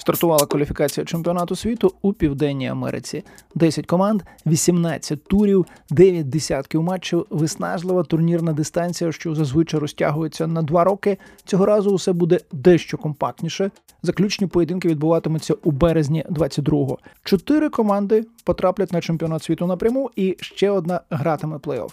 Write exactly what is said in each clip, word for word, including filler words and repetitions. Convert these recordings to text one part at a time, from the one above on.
Стартувала кваліфікація чемпіонату світу у Південній Америці. десять команд, вісімнадцять турів, дев'ять десятків матчів, виснажлива турнірна дистанція, що зазвичай розтягується на два роки. Цього разу усе буде дещо компактніше. Заключні поєдинки відбуватимуться у березні двадцять другого. Чотири команди потраплять на чемпіонат світу напряму і ще одна гратиме плей-офф.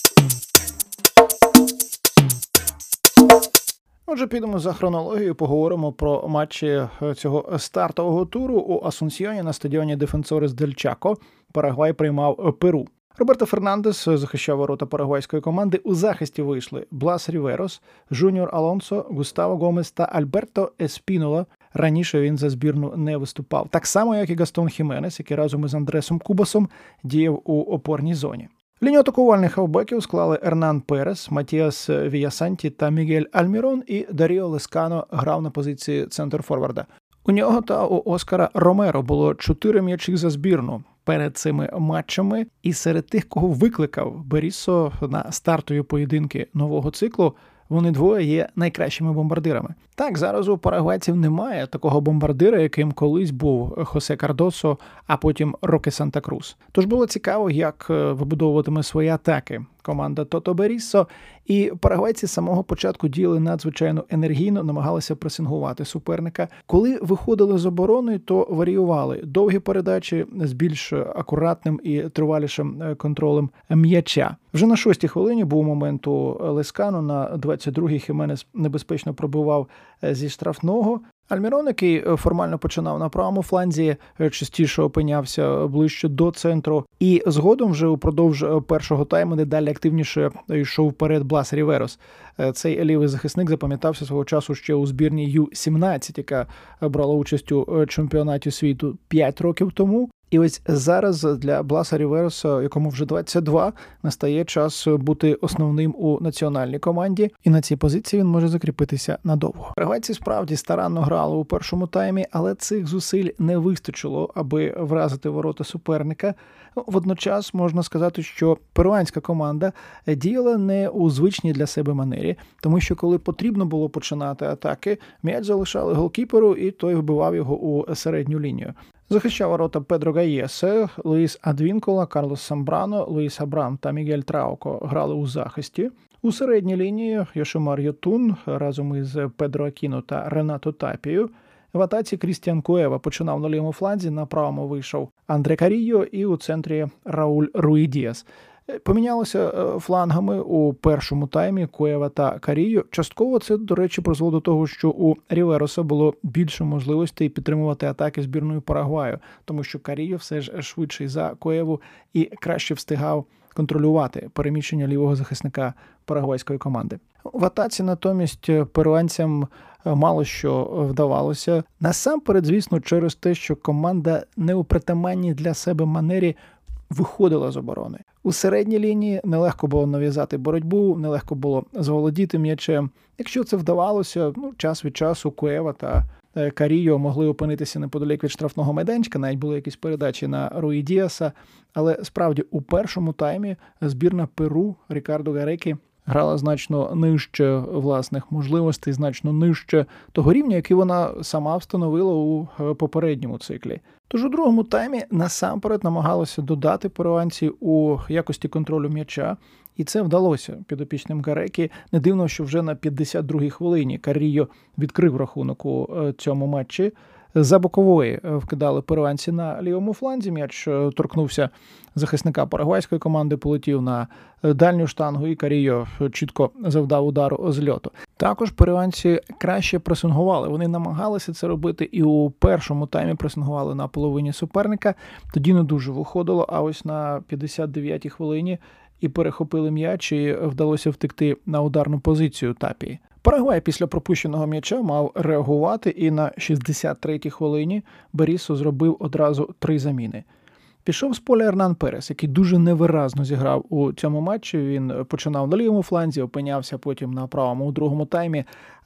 Отже, підемо за хронологією, поговоримо про матчі цього стартового туру у Асунсьйоні на стадіоні Дефенсорес дель Чако. Парагвай приймав Перу. Роберто Фернандес захищав ворота парагвайської команди. У захисті вийшли Блас Ріверос, Жуніор Алонсо, Густаво Гомес та Альберто Еспінола. Раніше він за збірну не виступав. Так само, як і Гастон Хіменес, який разом із Андресом Кубасом діяв у опорній зоні. Лінію атакувальних хавбеків склали Ернан Перес, Матіас Віясанті та Мігель Альмірон, і Даріо Лескано грав на позиції центр-форварда. У нього та у Оскара Ромеро було чотири м'ячі за збірну перед цими матчами, і серед тих, кого викликав Берісо на стартові поєдинки нового циклу, вони двоє є найкращими бомбардирами. Так, зараз у парагвайців немає такого бомбардира, яким колись був Хосе Кардосо, а потім Роке Санта-Крус. Тож було цікаво, як вибудовуватиме свої атаки команда Тото Берісо, і парагвайці з самого початку діяли надзвичайно енергійно, намагалися пресингувати суперника. Коли виходили з оборони, то варіювали довгі передачі з більш акуратним і тривалішим контролем м'яча. Вже на шостій хвилині був момент у Лескано, на двадцять другій Хіменес небезпечно пробивав зі штрафного. Альмірон, який формально починав на правому фланзі, частіше опинявся ближче до центру. І згодом вже упродовж першого тайму дедалі активніше йшов вперед Блас Ріверос. Цей лівий захисник запам'ятався свого часу ще у збірні ю сімнадцять, яка брала участь у чемпіонаті світу п'ять років тому. І ось зараз для Бласа Рівероса, якому вже двадцять два, настає час бути основним у національній команді, і на цій позиції він може закріпитися надовго. Парагвайці справді старанно грали у першому таймі, але цих зусиль не вистачило, аби вразити ворота суперника. Водночас можна сказати, що перуанська команда діяла не у звичній для себе манері, тому що коли потрібно було починати атаки, м'яч залишали голкіперу, і той вбивав його у середню лінію. Захищав ворота Педро Гаєсе, Луїс Адвінкола, Карлос Самбрано, Луїс Абрам та Мігель Трауко грали у захисті. У середній лінії Йошимар Йотун разом із Педро Акіно та Ренато Тапією. В атаці Крістіан Куева починав на лівому фланзі, на правому вийшов Андре Карійо і у центрі Рауль Руї Діас. Помінялося флангами у першому таймі Куева та Карійо. Частково це, до речі, призвело до того, що у Рівероса було більше можливостей підтримувати атаки збірної Парагваю, тому що Карійо все ж швидший за Куеву і краще встигав контролювати переміщення лівого захисника парагвайської команди. В атаці натомість перуанцям мало що вдавалося. Насамперед, звісно, через те, що команда не у притаманній для себе манері виходила з оборони. У середній лінії нелегко було нав'язати боротьбу, нелегко було заволодіти м'ячем. Якщо це вдавалося, ну, час від часу Куева та Карійо могли опинитися неподалік від штрафного майданчика, навіть були якісь передачі на Руї Діаса, але справді у першому таймі збірна Перу Рікардо Гарекі грала значно нижче власних можливостей, значно нижче того рівня, який вона сама встановила у попередньому циклі. Тож у другому таймі насамперед намагалося додати перуанці у якості контролю м'яча, і це вдалося підопічним Гарекі. Не дивно, що вже на п'ятдесят другій хвилині Карійо відкрив рахунок у цьому матчі. За бокової вкидали перуанці на лівому фланзі, м'яч торкнувся захисника парагвайської команди, полетів на дальню штангу, і Карійо чітко завдав удару з льоту. Також перуанці краще пресингували. Вони намагалися це робити і у першому таймі пресингували на половині суперника. Тоді не дуже виходило, а ось на п'ятдесят дев'ятій хвилині і перехопили м'яч, і вдалося втекти на ударну позицію Тапії. Парагвай після пропущеного м'яча мав реагувати, і на шістдесят третій хвилині Берісо зробив одразу три заміни. Пішов з поля Ернан Перес, який дуже невиразно зіграв у цьому матчі. Він починав на лівому фланзі, опинявся потім на правому у другому таймі,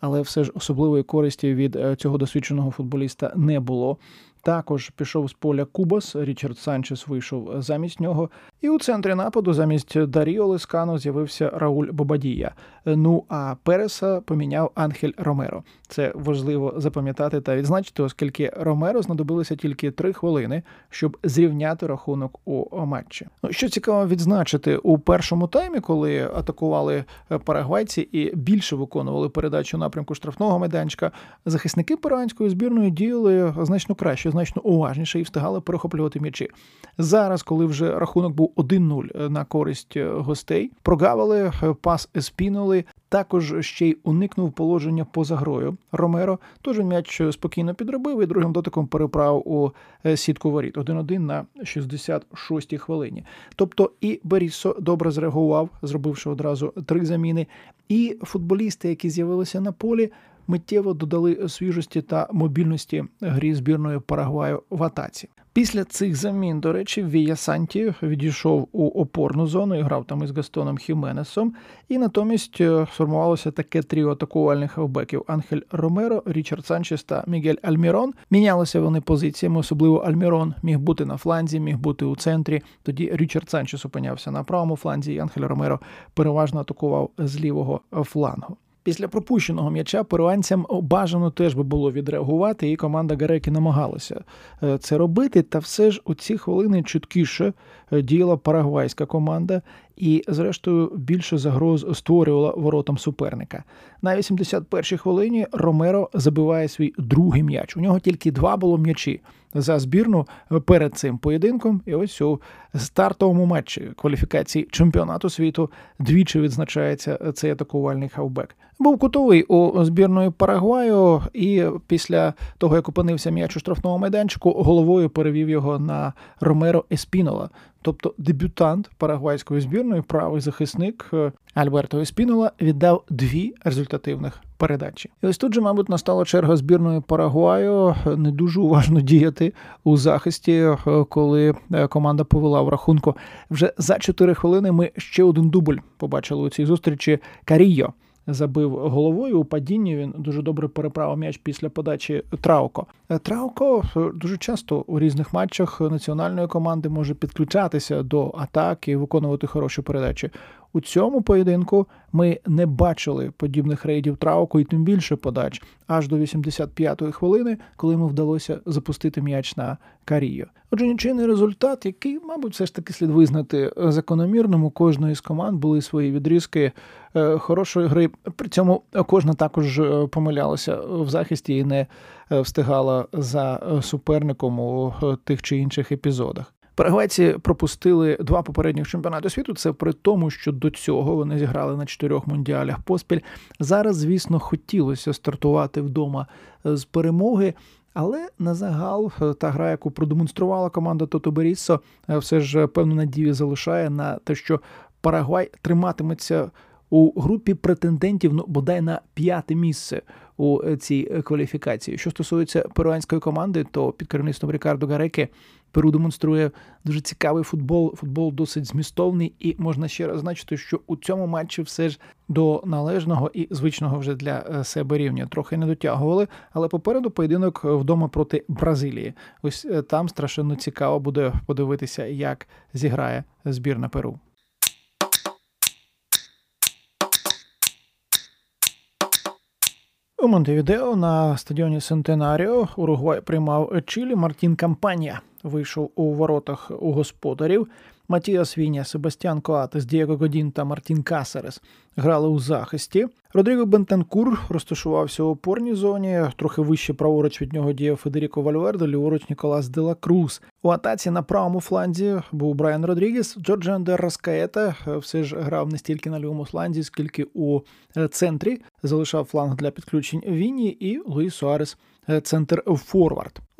але все ж особливої користі від цього досвідченого футболіста не було. Також пішов з поля Кубас, Річард Санчес вийшов замість нього. І у центрі нападу замість Даріо Лескано з'явився Рауль Бобадія. Ну а Переса поміняв Анхель Ромеро. Це важливо запам'ятати та відзначити, оскільки Ромеро знадобилося тільки три хвилини, щоб зрівняти рахунок у матчі. Ну, що цікаво відзначити, у першому таймі, коли атакували парагвайці і більше виконували передачу напрямку штрафного майданчика, захисники перуанської збірної діяли значно краще, значно уважніше і встигали перехоплювати м'ячі. Зараз, коли вже рахунок був один нуль на користь гостей, прогавили пас Еспіноли, також ще й уникнув положення поза грою Ромеро. Тож м'яч спокійно підробив і другим дотиком переправив у сітку воріт. один один на шістдесят шостій хвилині. Тобто і Берісо добре зреагував, зробивши одразу три заміни. І футболісти, які з'явилися на полі, миттєво додали свіжості та мобільності грі збірної Парагваю в атаці. Після цих замін, до речі, Вія Санті відійшов у опорну зону і грав там із Гастоном Хіменесом. І натомість сформувалося таке тріо атакувальних хавбеків: Анхель Ромеро, Річард Санчес та Мігель Альмірон. Мінялися вони позиціями, особливо Альмірон міг бути на фланзі, міг бути у центрі. Тоді Річард Санчес опинявся на правому фланзі, і Анхель Ромеро переважно атакував з лівого флангу. Після пропущеного м'яча перуанцям бажано теж би було відреагувати, і команда Гареки намагалася це робити, та все ж у ці хвилини чіткіше діяла парагвайська команда і, зрештою, більше загроз створювала воротам суперника. На вісімдесят першій хвилині Ромеро забиває свій другий м'яч. У нього тільки два було м'ячі за збірну перед цим поєдинком. І ось у стартовому матчі кваліфікації чемпіонату світу двічі відзначається цей атакувальний хавбек. Був кутовий у збірної Парагваю, і після того, як опинився м'яч у штрафному майданчику, головою перевів його на Ромеро Еспінола. Тобто дебютант парагвайської збірної, правий захисник Альберто Еспінола, віддав дві результативних передачі. І ось тут же, мабуть, настала черга збірної Парагваю не дуже уважно діяти у захисті, коли команда повела в рахунку. Вже за чотири хвилини ми ще один дубль побачили у цій зустрічі. Карійо забив головою у падінні, він дуже добре переправив м'яч після подачі Трауко. Трауко дуже часто у різних матчах національної команди може підключатися до атаки і виконувати хороші передачі. У цьому поєдинку ми не бачили подібних рейдів Трауко і тим більше подач аж до вісімдесят п'ятої хвилини, коли йому вдалося запустити м'яч на Карійо. Отже, нічийний результат, який, мабуть, все ж таки слід визнати закономірним. У кожної з команд були свої відрізки е, хорошої гри. При цьому кожна також помилялася в захисті і не встигала за суперником у тих чи інших епізодах. Парагвайці пропустили два попередніх чемпіонати світу. Це при тому, що до цього вони зіграли на чотирьох мундіалях поспіль. Зараз, звісно, хотілося стартувати вдома з перемоги, але на загал та гра, яку продемонструвала команда Тото Беріссо, все ж певну надію залишає на те, що Парагвай триматиметься у групі претендентів, ну, бодай на п'яте місце у цій кваліфікації. Що стосується перуанської команди, то під керівництвом Рікардо Гареки Перу демонструє дуже цікавий футбол, футбол досить змістовний, і можна ще раз значити, що у цьому матчі все ж до належного і звичного вже для себе рівня трохи не дотягували, але попереду поєдинок вдома проти Бразилії. Ось там страшенно цікаво буде подивитися, як зіграє збірна Перу. У Монтевідео на стадіоні Сентенаріо Уругвай приймав Чилі. Мартін Кампанья вийшов у воротах у господарів. Матіас Віня, Себастьян Коатес, Дієго Годін та Мартін Касерес грали у захисті. Родріго Бентанкур розташувався у опорній зоні. Трохи вище праворуч від нього діяв Федеріко Вальверде, ліворуч Ніколас де ла Круз. У атаці на правому фланзі був Брайан Родрігес. Джорджі Андер Раскаета все ж грав не стільки на лівому фланзі, скільки у центрі. Залишав фланг для підключень Віні і Луїс Суарес, центр-форвард.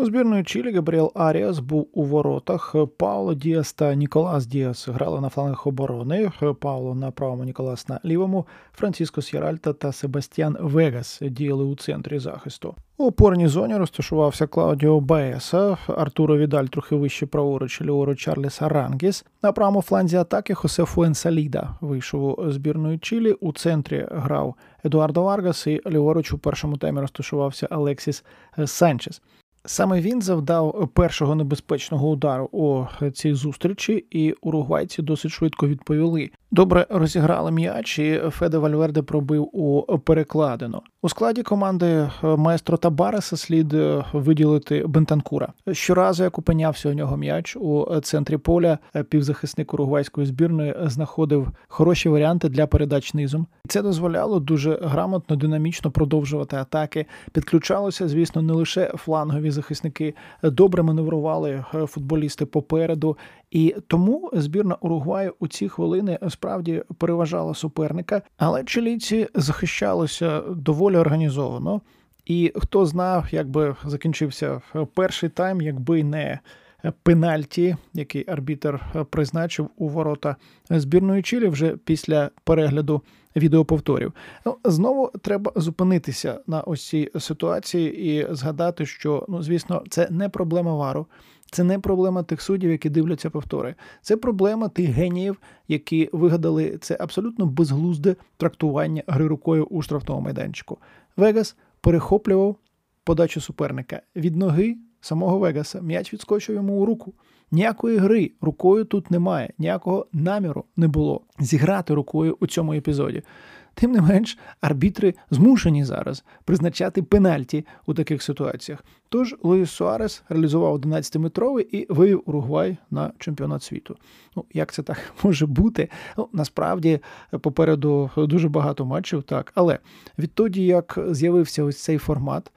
У збірної Чилі Габріел Аріас був у воротах. Пауло Діас та Ніколас Діас грали на флангах оборони. Пауло на правому, Ніколас на лівому. Франциско С'єральта та Себастьян Вегас діяли у центрі захисту. У опорній зоні розташувався Клаудіо Баеса, Артуро Відаль трохи вище праворуч, ліворуч Чарлес Арангіс. На правому фланзі атаки Хосе Фуенсаліда вийшов у збірної Чилі. У центрі грав Едуардо Варгас і ліворуч у першому таймі розташувався Алексіс Санчес. Саме він завдав першого небезпечного удару у цій зустрічі, і уругвайці досить швидко відповіли. Добре розіграли м'яч, і Феде Вальверде пробив у перекладину. У складі команди маестро Табареса слід виділити Бентанкура. Щоразу, як опинявся у нього м'яч у центрі поля, півзахисник уругвайської збірної знаходив хороші варіанти для передач низом. Це дозволяло дуже грамотно, динамічно продовжувати атаки. Підключалося, звісно, не лише флангові захисники, добре маневрували футболісти попереду. І тому збірна Уругваю у ці хвилини справді переважала суперника, але чилійці захищалися доволі організовано. І хто знав, як би закінчився перший тайм, якби не пенальті, який арбітр призначив у ворота збірної Чилі вже після перегляду відеоповторів. Ну, знову треба зупинитися на ось цій ситуації і згадати, що, ну, звісно, це не проблема вару, це не проблема тих суддів, які дивляться повтори. Це проблема тих геніїв, які вигадали це абсолютно безглузде трактування гри рукою у штрафному майданчику. Вегас перехоплював подачу суперника. Від ноги самого Вегаса м'яч відскочив йому у руку. Ніякої гри рукою тут немає, ніякого наміру не було зіграти рукою у цьому епізоді. Тим не менш, арбітри змушені зараз призначати пенальті у таких ситуаціях. Тож Луїс Суарес реалізував одинадцятиметровий і вивів Уругвай на чемпіонат світу. Ну, як це так може бути? Ну, насправді, попереду дуже багато матчів, так. Але відтоді, як з'явився ось цей формат,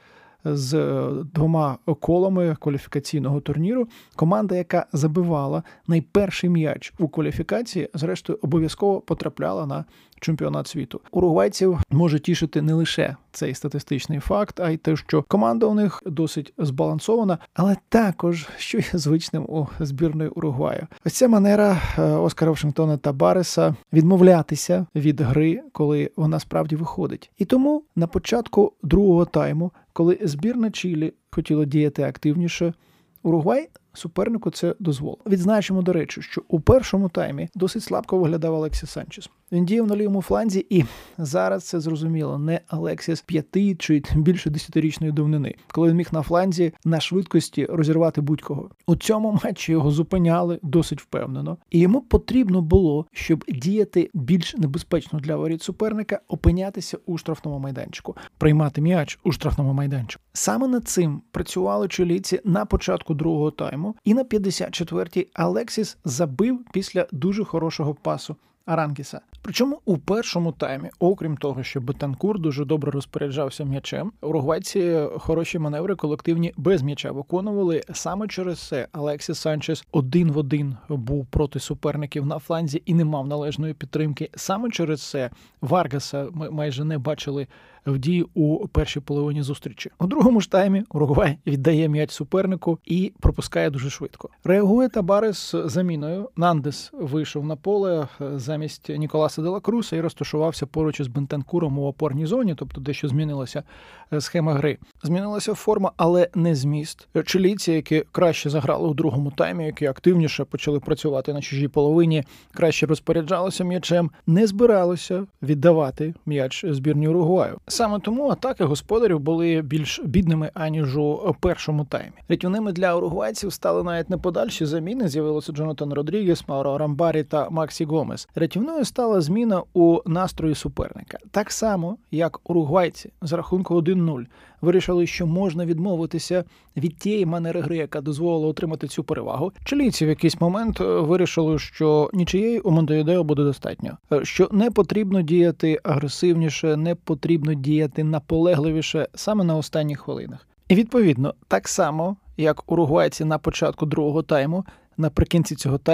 з двома колами кваліфікаційного турніру, команда, яка забивала найперший м'яч у кваліфікації, зрештою обов'язково потрапляла на чемпіонат світу. Уругвайців може тішити не лише цей статистичний факт, а й те, що команда у них досить збалансована, але також, що є звичним у збірної Уругваю. Ось ця манера Оскара Вашингтона Табареса відмовлятися від гри, коли вона справді виходить. І тому на початку другого тайму, коли збірна Чилі хотіла діяти активніше, Уругвай супернику це дозволив. Відзначимо, до речі, що у першому таймі досить слабко виглядав Алексіс Санчес. Він діяв на лівому фланзі, і зараз це зрозуміло, не Алексіс п'яти чи більше десятирічної давнини, коли він міг на фланзі на швидкості розірвати будь-кого. У цьому матчі його зупиняли досить впевнено, і йому потрібно було, щоб діяти більш небезпечно для воріт суперника, опинятися у штрафному майданчику, приймати м'яч у штрафному майданчику. Саме над цим працювали чилійці на початку другого тайму, і на п'ятдесят четвертій Алексіс забив після дуже хорошого пасу Арангіса. Причому у першому таймі, окрім того, що Бентанкур дуже добре розпоряджався м'ячем, уругвайці хороші маневри колективні без м'яча виконували. Саме через це Алексіс Санчес один в один був проти суперників на фланзі і не мав належної підтримки. Саме через це Варгаса ми майже не бачили в дії у першій половині зустрічі. У другому ж таймі Уругвай віддає м'яч супернику і пропускає дуже швидко. Реагує Табарес заміною. Нандес вийшов на поле замість Ніколаса де ла Круса і розташувався поруч із Бентанкуром у опорній зоні, тобто дещо змінилася схема гри. Змінилася форма, але не зміст. Чилійці, які краще заграли у другому таймі, які активніше почали працювати на чужій половині, краще розпоряджалися м'ячем, не збиралося віддавати м'яч збірній Уругваю. Саме тому атаки господарів були більш бідними, аніж у першому таймі. Рятівними для уругвайців стали навіть не подальші заміни. З'явилося Джонатан Родрігес, Мауро Рамбарі та Максі Гомес. Рятівною стала зміна у настрої суперника. Так само, як уругвайці з рахунку один нуль вирішили, що можна відмовитися від тієї манери гри, яка дозволила отримати цю перевагу. Чилійці в якийсь момент вирішили, що нічиєї у Монтевідео буде достатньо. Що не потрібно діяти агресивніше, не потрібно діяти наполегливіше саме на останніх хвилинах. І відповідно, так само, як уругвайці на початку другого тайму, наприкінці цього тайму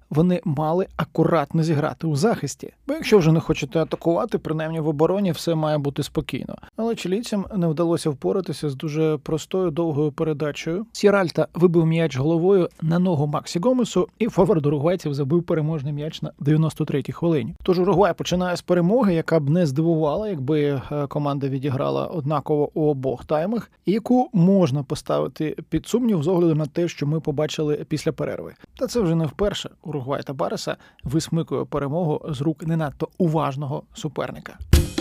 вони мали акуратно зіграти у захисті. Бо якщо вже не хочете атакувати, принаймні в обороні все має бути спокійно. Але чилійцям не вдалося впоратися з дуже простою довгою передачею. Сіральта вибив м'яч головою на ногу Максі Гомесу, і форвард уругвайців забив переможний м'яч на дев'яносто третій хвилині. Тож Уругвай починає з перемоги, яка б не здивувала, якби команда відіграла однаково у обох таймах, і яку можна поставити під сумнів з огляду на те, що ми побачили після перерви. Та це вже не вперше Уругвай Табареса висмикує перемогу з рук не надто уважного суперника.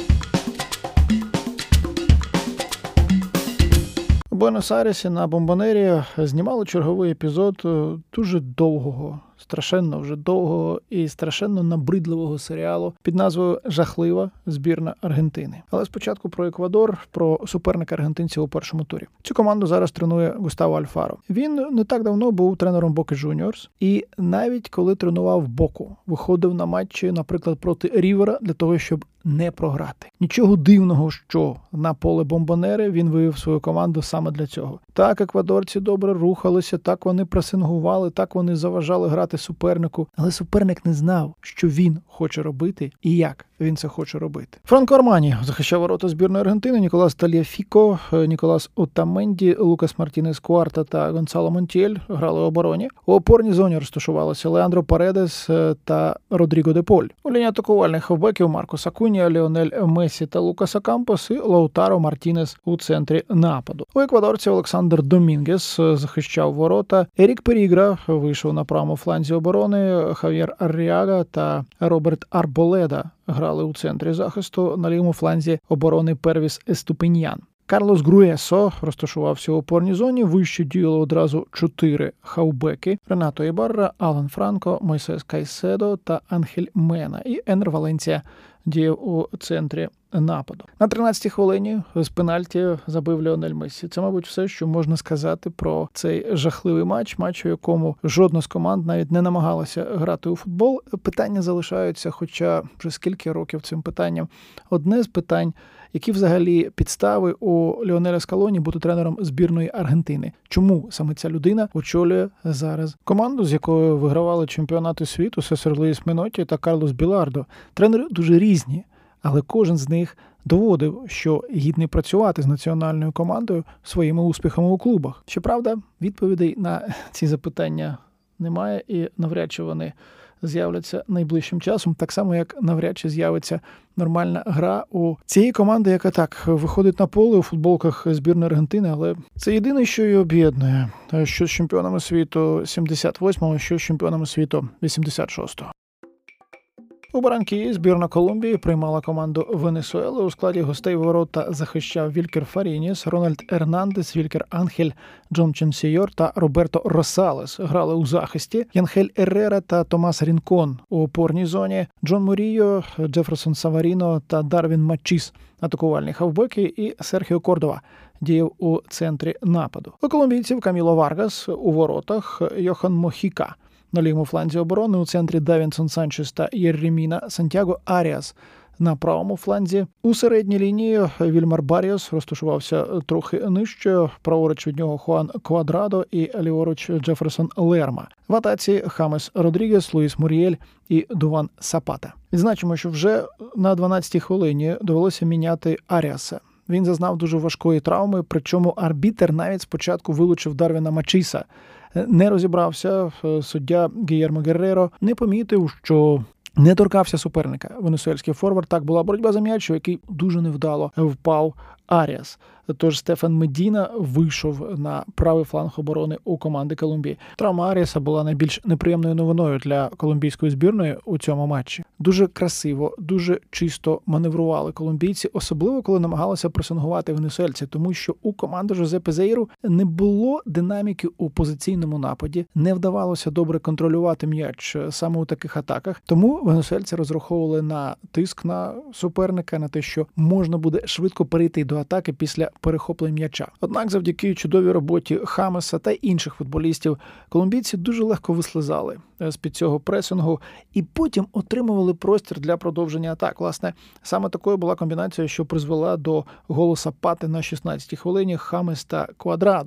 У Буенос-Айресі на Бомбонері знімали черговий епізод дуже довгого, страшенно вже довгого і страшенно набридливого серіалу під назвою «Жахлива збірна Аргентини». Але спочатку про Еквадор, про суперника аргентинців у першому турі. Цю команду зараз тренує Густаво Альфаро. Він не так давно був тренером Боки Джуніорс, і навіть коли тренував Боку, виходив на матчі, наприклад, проти Рівера для того, щоб не програти. Нічого дивного, що на поле Бомбонери він вивів свою команду саме для цього. Так, еквадорці добре рухалися, так вони пресингували, так вони заважали грати супернику, але суперник не знав, що він хоче робити і як він це хоче робити. Франко Армані захищав ворота збірної Аргентини, Ніколас Таліафіко, Ніколас Отаменді, Лукас Мартінес Куарта та Гонсало Монтіель грали у обороні. У опорній зоні розташувалися Леандро Паредес та Родріго де Поль. У лінії атакувальних хавбеків Маркос Акунья, Ліонель Месі та Лукаса Кампос і Лаутаро Мартінес у центрі нападу. У еквадорців Олександр Домінгес захищав ворота, Ерік Перігра вийшов на правому фланзі оборони, Хав'єр Арріага та Роберт Арболеда грали у центрі захисту, на лівому фланзі оборони Первіс Еступіньян. Карлос Груесо розташувався у опорній зоні, вище діяло одразу чотири хавбеки: Ренато Ібарра, Алан Франко, Мойсес Кайседо та Анхель Мена. І Енер Валенсія діяв у центрі нападу. На тринадцятій хвилині з пенальті забив Ліонель Месі. Це, мабуть, все, що можна сказати про цей жахливий матч, матч, у якому жодна з команд навіть не намагалася грати у футбол. Питання залишаються, хоча вже скільки років цим питанням. Одне з питань, які взагалі підстави у Ліонеля Скалоні бути тренером збірної Аргентини. Чому саме ця людина очолює зараз команду, з якою вигравали чемпіонати світу Сесар Луїс Менотті та Карлос Білардо? Тренери дуже різні, але кожен з них доводив, що гідний працювати з національною командою своїми успіхами у клубах. Щоправда, відповідей на ці запитання немає і навряд чи вони з'являться найближчим часом, так само, як навряд чи з'явиться нормальна гра у цієї команди, яка так виходить на поле у футболках збірної Аргентини, але це єдине, що її об'єднує. Що з чемпіонами світу сімдесят восьмого, що з чемпіонами світу вісімдесят шостого. У Баранкії збірна Колумбії приймала команду Венесуели. У складі гостей ворота захищав Вількер Фарініс, Рональд Ернандес, Вількер Анхель, Джон Ченсійор та Роберто Росалес грали у захисті. Янхель Еррера та Томас Рінкон у опорній зоні, Джон Мурійо, Джеферсон Саваріно та Дарвін Мачіс атакувальні хавбеки і Серхіо Кордова діяв у центрі нападу. У колумбійців Каміло Варгас у воротах, Йохан Мохіка на лівому фланзі оборони, у центрі Давінсон Санчес та Єрреміна Сантьяго Аріас на правому фланзі. У середній лінії Вільмар Баріос розташувався трохи нижче, праворуч від нього Хуан Квадрадо і ліворуч Джеферсон Лерма. В атаці Хамес Родрігес, Луїс Муріель і Дуван Сапата. Відзначимо, що вже на дванадцятій хвилині довелося міняти Аріаса. Він зазнав дуже важкої травми, причому арбітер навіть спочатку вилучив Дарвіна Мачіса. Не розібрався, суддя Гієрмо Герреро не помітив, що не торкався суперника. Венесуельський форвард, так, була боротьба за м'яч, у який дуже невдало впав Аріас. Тож Стефан Медіна вийшов на правий фланг оборони у команди Колумбії. Травма Аріаса була найбільш неприємною новиною для колумбійської збірної у цьому матчі. Дуже красиво, дуже чисто маневрували колумбійці, особливо коли намагалися пресингувати венесуельці, тому що у команди Жозе Пезейру не було динаміки у позиційному нападі, не вдавалося добре контролювати м'яч саме у таких атаках. Тому венесуельці розраховували на тиск на суперника, на те, що можна буде швидко перейти до атаки після перехоплення м'яча. Однак завдяки чудовій роботі Хамеса та інших футболістів колумбійці дуже легко вислизали з-під цього пресингу і потім отримували простір для продовження атак. Власне, саме такою була комбінація, що призвела до голу Сапати на шістнадцятій хвилині. Хамес та Квадрадо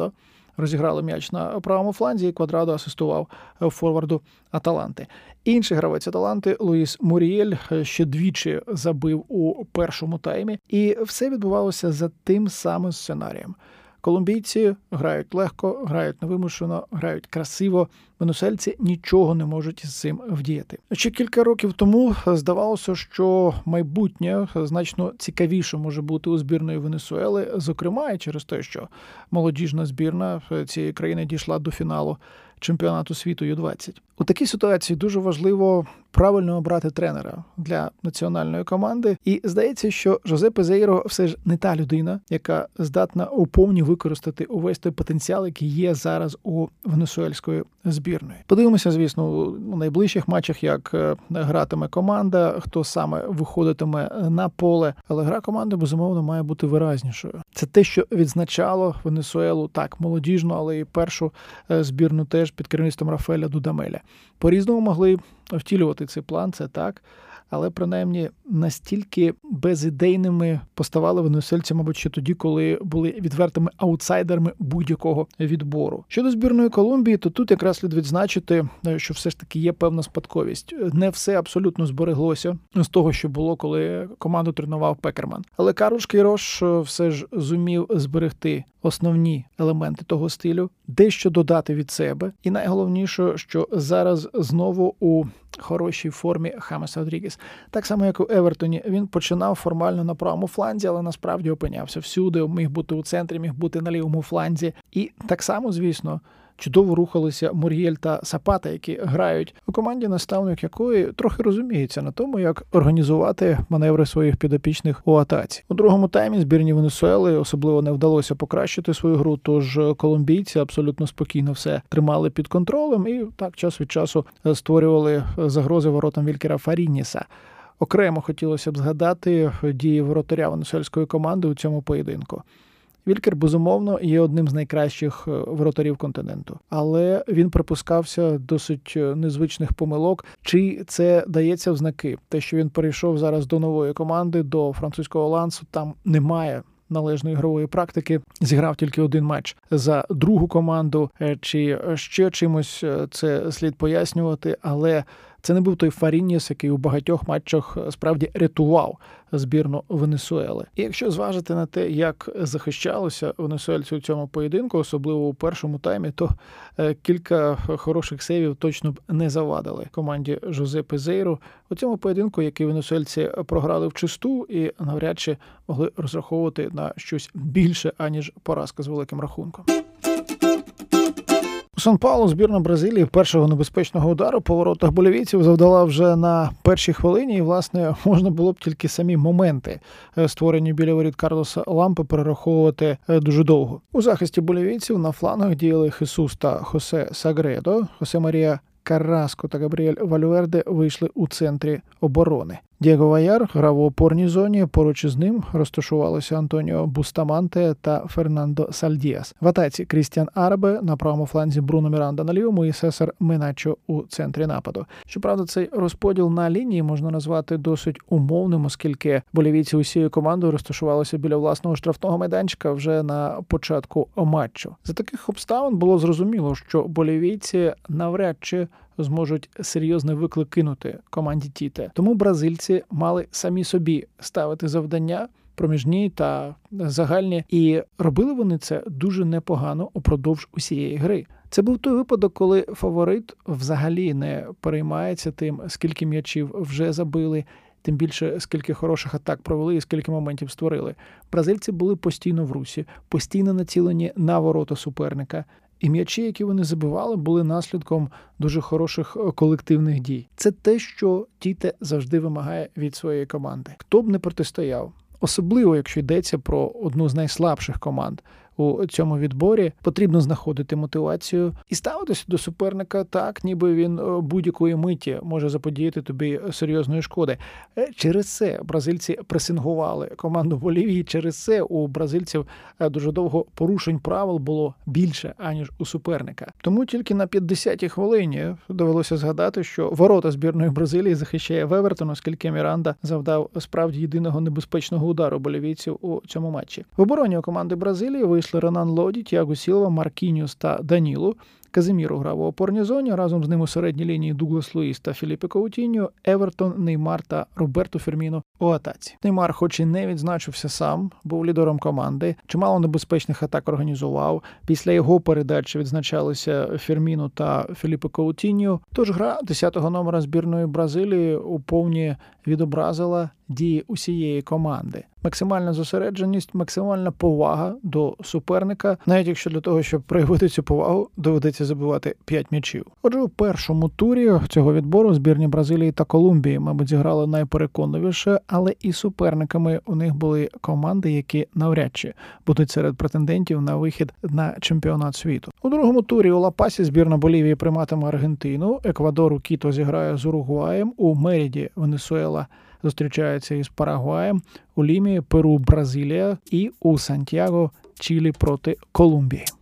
розіграли м'яч на правому фланзі, і Квадрадо асистував форварду Аталанти. Інший гравець Аталанти Луїс Мурієль ще двічі забив у першому таймі, і все відбувалося за тим самим сценарієм. Колумбійці грають легко, грають невимушено, грають красиво. Венесуельці нічого не можуть з цим вдіяти. Ще кілька років тому здавалося, що майбутнє значно цікавіше може бути у збірної Венесуели, зокрема і через те, що молодіжна збірна цієї країни дійшла до фіналу чемпіонату світу ю двадцять. У такій ситуації дуже важливо правильно обрати тренера для національної команди. І здається, що Жозе Пезейро все ж не та людина, яка здатна уповні використати увесь той потенціал, який є зараз у венесуельської збірної. Подивимося, звісно, у найближчих матчах, як гратиме команда, хто саме виходитиме на поле. Але гра команди, безумовно, має бути виразнішою. Це те, що відзначало Венесуелу, так, молодіжну, але і першу збірну теж під керівництвом Рафаеля Дудамеля. По-різному могли втілювати цей план, це так, але принаймні настільки безідейними поставали венесуельці, мабуть, ще тоді, коли були відвертими аутсайдерами будь-якого відбору. Щодо збірної Колумбії, то тут якраз слід відзначити, що все ж таки є певна спадковість. Не все абсолютно збереглося з того, що було, коли команду тренував Пекерман. Але Карлош Кейрош все ж зумів зберегти основні елементи того стилю, дещо додати від себе. І найголовніше, що зараз знову у хорошій формі Хамес Родрігес. Так само, як у Евертоні, він починав формально на правому фланзі, але насправді опинявся всюди, міг бути у центрі, міг бути на лівому фланзі. І так само, звісно, чудово рухалися Мурієль та Сапата, які грають у команді, наставник якої трохи розуміється на тому, як організувати маневри своїх підопічних у атаці. У другому таймі збірні Венесуели особливо не вдалося покращити свою гру, тож колумбійці абсолютно спокійно все тримали під контролем і так час від часу створювали загрози воротам Вількера Фарініса. Окремо хотілося б згадати дії воротаря венесуельської команди у цьому поєдинку. Вількер, безумовно, є одним з найкращих воротарів континенту. Але він припускався досить незвичних помилок. Чи це дається в знаки? Те, що він перейшов зараз до нової команди, до французького Лансу, там немає належної ігрової практики, зіграв тільки один матч за другу команду, чи ще чимось це слід пояснювати, але це не був той Фарініс, який у багатьох матчах справді рятував збірну Венесуели. І якщо зважити на те, як захищалося венесуельці у цьому поєдинку, особливо у першому таймі, то кілька хороших сейвів точно б не завадили команді Жозе Пезейро у цьому поєдинку, який венесуельці програли вчисту і навряд чи могли розраховувати на щось більше, аніж поразка з великим рахунком. У Сан-Паулу збірна Бразилії першого небезпечного удару по воротах болівійців завдала вже на першій хвилині, і, власне, можна було б тільки самі моменти, створені біля воріт Карлоса Лампи, перераховувати дуже довго. У захисті болівійців на флангах діяли Хесус та Хосе Сагредо, Хосе Марія Карраско та Габріель Вальверде вийшли у центрі оборони. Дієго Ваяр грав у опорній зоні, поруч із ним розташувалися Антоніо Бустаманте та Фернандо Сальдіас. В атаці Крістіан Арабе, на правому фланзі Бруно Міранда на лівому і Сесар Меначо у центрі нападу. Щоправда, цей розподіл на лінії можна назвати досить умовним, оскільки болівійці усією командою розташувалися біля власного штрафного майданчика вже на початку матчу. За таких обставин було зрозуміло, що болівійці навряд чи зможуть серйозний виклик кинути команді Тіте. Тому бразильці мали самі собі ставити завдання, проміжні та загальні, і робили вони це дуже непогано упродовж усієї гри. Це був той випадок, коли фаворит взагалі не переймається тим, скільки м'ячів вже забили, тим більше, скільки хороших атак провели і скільки моментів створили. Бразильці були постійно в русі, постійно націлені на ворота суперника. І м'ячі, які вони забивали, були наслідком дуже хороших колективних дій. Це те, що Тіте завжди вимагає від своєї команди. Хто б не протистояв, особливо якщо йдеться про одну з найслабших команд у цьому відборі, потрібно знаходити мотивацію і ставитися до суперника так, ніби він будь-якої миті може заподіяти тобі серйозної шкоди. Через це бразильці пресингували команду Болівії, через це у бразильців дуже довго порушень правил було більше, аніж у суперника. Тому тільки на п'ятдесятій хвилині довелося згадати, що ворота збірної Бразилії захищає Евертон, оскільки Міранда завдав справді єдиного небезпечного удару болівійців у цьому матчі. В обороні у команди Бразилії вийшли вийшли Ренан Лоді, Тіаго Сілва, Маркіньос та Даніло. Казиміро грав у опорній зоні, разом з ним у середній лінії Дуглас Луїс та Філіппе Коутіньо, Евертон, Неймар та Роберто Фірміно у атаці. Неймар, хоч і не відзначився сам, був лідером команди, чимало небезпечних атак організував. Після його передачі відзначалися Фірміно та Філіппе Коутіньо. Тож гра десятого номера збірної Бразилії уповні відобразила дії усієї команди. Максимальна зосередженість, максимальна повага до суперника, навіть якщо для того, щоб проявити цю повагу, доведеться забивати п'ять м'ячів. Отже, у першому турі цього відбору збірні Бразилії та Колумбії, мабуть, зіграли найпереконливіше, але і суперниками у них були команди, які навряд чи будуть серед претендентів на вихід на чемпіонат світу. У другому турі у Ла-Пасі збірна Болівії прийматиме Аргентину, Еквадор у Кіто зіграє з Уругваєм, у Меріді Венесуела зустрічається із Парагваєм, у Лімі Перу, Бразилія і у Сантьяго Чилі проти Колумбії.